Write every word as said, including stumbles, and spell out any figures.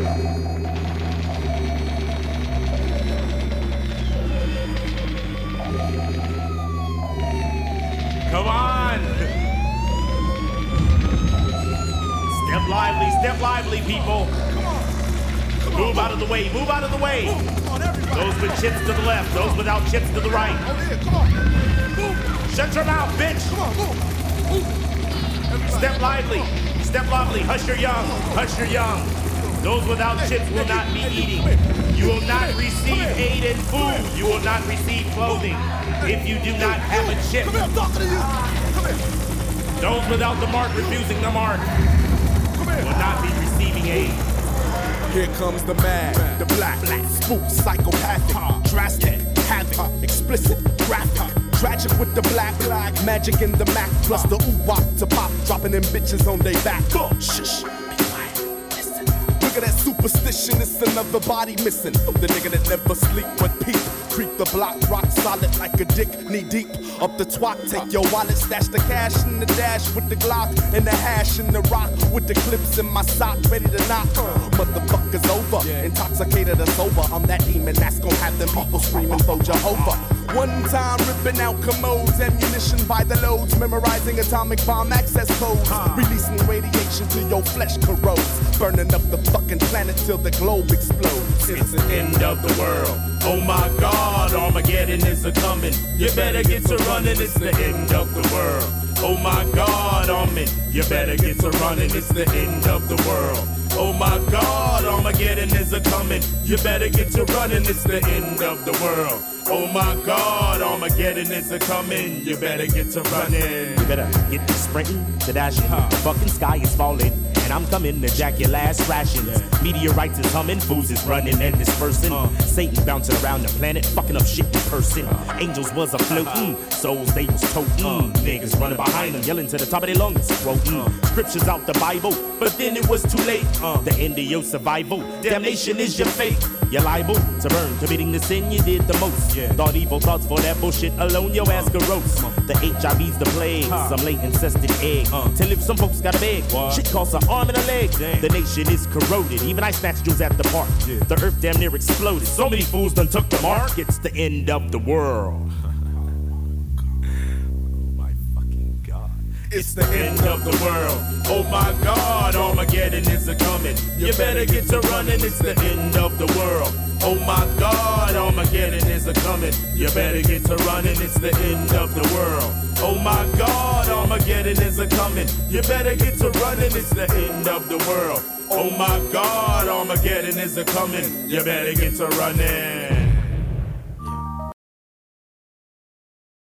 Come on! Step lively, step lively, people. Come on. Come on. Move out of the way, move out of the way. Move. Come on, everybody. Those with chips to the left, those without chips to the right. Over here, come on. Move. Shut your mouth, bitch. Come on, move. Move. Everybody. Step lively, step lively. Hush your young, hush your young. Those without Hey, chips will hey, not be hey, eating. come here. You will not Come here. receive Come here. aid and food. You will not receive clothing if you do not have a chip. Come here, I'm talking to you. Come here. Those without the mark refusing the mark Come here. will not be receiving aid. Here comes the mad, the black, spook, psychopathic, drastic, havoc, explicit, graphic, tragic with the black, black, magic in the Mac, plus the oo-wop to pop, dropping them bitches on they back. Shh, be quiet, listen. Look at that superstition, it's another body missing. The nigga that never sleep but peep, creep the block, rock solid like a dick, knee deep. Up the twat, take your wallet, stash the cash in the dash with the Glock and the hash in the rock with the clips in my sock, ready to knock. Motherfuckers over, intoxicated or sober. I'm that demon that's gonna have them people screaming for Jehovah. One time ripping out commodes, ammunition by the loads, memorizing atomic bomb access codes, releasing radiation till your flesh corrodes, burning up the fucking planet till the globe explodes. It's the end of the world. Oh my God, Armageddon is a coming. You better get to running. It's the end of the world. Oh my God, Armin, you better get to running. It's the end of the world. Oh my God, Armageddon is a coming. You better get to running. It's the end of the world. Oh my God, Armageddon is a coming. You better get to running. You better get to sprinting, to dashing. The fucking sky is falling, and I'm coming to jack your last rations. Meteorites is humming, fools is running and dispersing. Satan bouncing around the planet, fucking up shit in person. Angels was afloat, mm. souls they was toting. Niggas running behind them, yelling to the top of their lungs, quoting scriptures out the Bible, but then it was too late. The end of your survival, damnation is your fate. You're liable to burn, committing the sin you did the most. Thought evil thoughts for that bullshit alone, your ass could roast. The H I V's the plague, some late incested egg. Till if some folks got a beg, shit costs an arm and a leg. The nation is corroded, even I snatched Jews at the park. The earth damn near exploded, so many fools done took the mark. It's the end of the world. It's the end of the world. Oh my God, Armageddon is a coming. You better get to running. It's the end of the world. Oh my God, Armageddon is a coming. You better get to running. It's the end of the world. Oh my God, Armageddon is a coming. You better get to running. It's the end of the world. Oh my God, Armageddon is a coming. You better get to running.